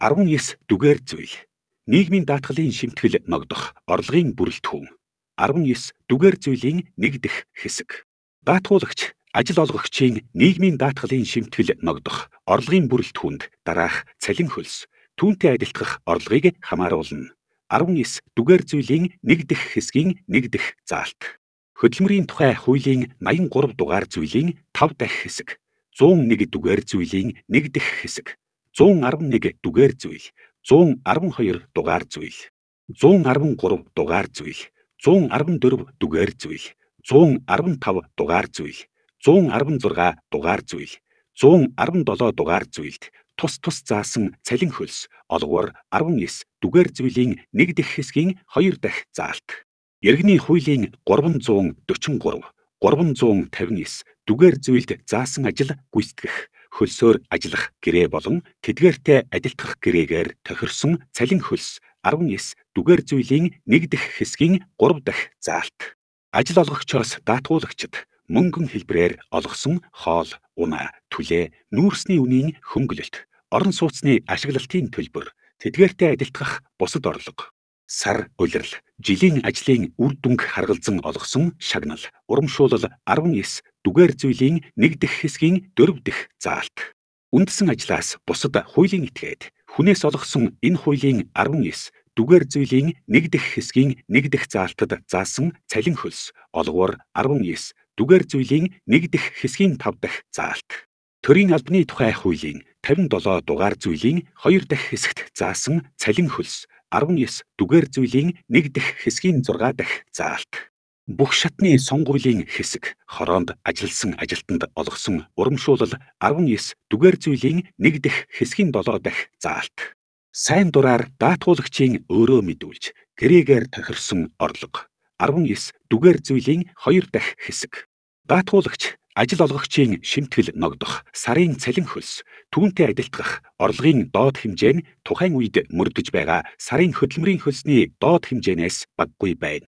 19 дүгээр зүйл. Нийгмийн даатгалын шимтгэл ногдох орлогын бүрэлдэхүүн. 19 дүгээр зүйлийн нэг дэх хэсэг. Даатгуулагч ажил олгогчийн нийгмийн даатгалын шимтгэл ногдох орлогын бүрэлдэхүүнд дараах цалин хөлс түүнтэй адилдах орлогыг хамааруулна. 19 дүгээр зүйлийн нэг дэх хэсгийн нэг дэх заалт. Хөдөлмөрийн тухай хуулийн 83 дугаар зүйлийн 5 дахь хэсэг. 101 дүгээр зүйлийн нэг дэх хэсэг. 111 дүгээр зүйл, 112 дугаар зүйл, 113 дугаар зүйл, 114 дүгээр зүйл, 115 дугаар зүйл, 116 дугаар зүйл, 117 дугаар зүйлд тус заасан цалин хөлс олгоор 19 дүгээр зүйлийн нэг дэх хэсгийн 2 дахь заалт. Иргэний хуулийн 343, 359 дүгээр зүйлд заасан ажил гүйцэтгэх, хөлсөөр ажиллах гэрээ болон тэдгээртэй адилдах гэрээгээр тохирсон цалин хөлс 19 дүгээр зүйлийн нэг дэх хэсгийн 3 дахь заалт. Ажил олгогчоос даатгуулагчид мөнгөн хэлбэрээр олгосон хоол, унаа, түлээ, нүүрсний үнийн хөнгөлөлт, орон сууцны ашиглалтын төлбөр, тэдгээртэй адилдах бусад орлого, сар улирал, жилийн ажлын үр дүнг харгалзан олгосон шагнал, урамшуулал 19 дүгээр зүйлийн нэг дэх хэсгийн 4 дахь заалт. Үндсэн ажлаас бусад хуулийн этгээд хүнээс олгосон энэ хуулийн 19 дүгээр зүйлийн нэг дэх хэсгийн нэг дэх заалтад заасан цалин хөлс олгоор 19 дүгээр зүйлийн нэг дэх хэсгийн 5 дахь заалт. Төрийн албаны тухай хуулийн 57 дугаар зүйлийн 2 дахь хэсэгт заасан цалин хөлс 19 дүгээр зүйлийн нэг дэх хэсгийн 6 дахь заалт. Бүх шатны сонгуулийн хэсэг хороонд ажилласан ажилтнад олгосон урамшуулал 19 дүгээр зүйлийн нэг дэх хэсгийн 7 дахь заалт. Сайн дураар даатгуулагчийн өөрөө мэдүүлж гэрээгээр тохирсон орлого 19 дүгээр зүйлийн 2 дахь хэсэг. Даатгуулагч ажил олгогчийн шимтгэл ногдох сарын цалин хөлс түүнтэй адилдах орлогын доод хэмжээ нь тухайн үед мөрдөж байгаа сарын хөдөлмөрийн хөлсний доод хэмжээнээс багагүй байна.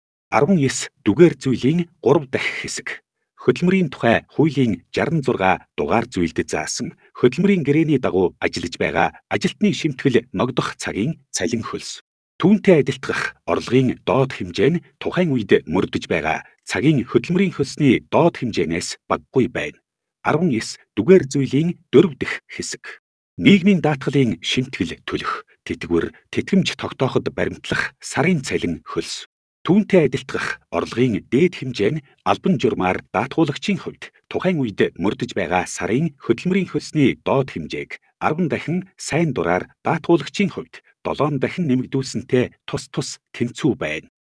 19 дүгээр зүйлийн 3 дахь хэсэг. Хөдөлмөрийн тухай хуулийн 66 дугаар зүйлд заасан хөдөлмөрийн гэрээний дагуу ажиллаж байгаа ажилтны шимтгэл ногдох цагийн цалин хөлс түүнтэй адилдах орлогын доод хэмжээ нь тухайн үед мөрдөж байгаа цагийн хөдөлмөрийн хөлсний доод хэмжээнээс багагүй байна. 19 дүгээр зүйлийн 4 дахь хэсэг. Нийгмийн даатгалын шимтгэл төлөх, тэтгэвэр, тэтгэмж тогтооход баримтлах сарын цалин хөлс түүнтэй адилдах орлогын дээд хэмжээ нь албан журмаар даатгуулагчийн хувьд тухайн үед мөрдөж байгаа сарын хөдөлмөрийн хөлсний доод хэмжээг 10 дахин сайн дураар даатгуулагчийн хувьд 7 дахин нэмэгдүүлсэнтэй тус тэнцүү байна.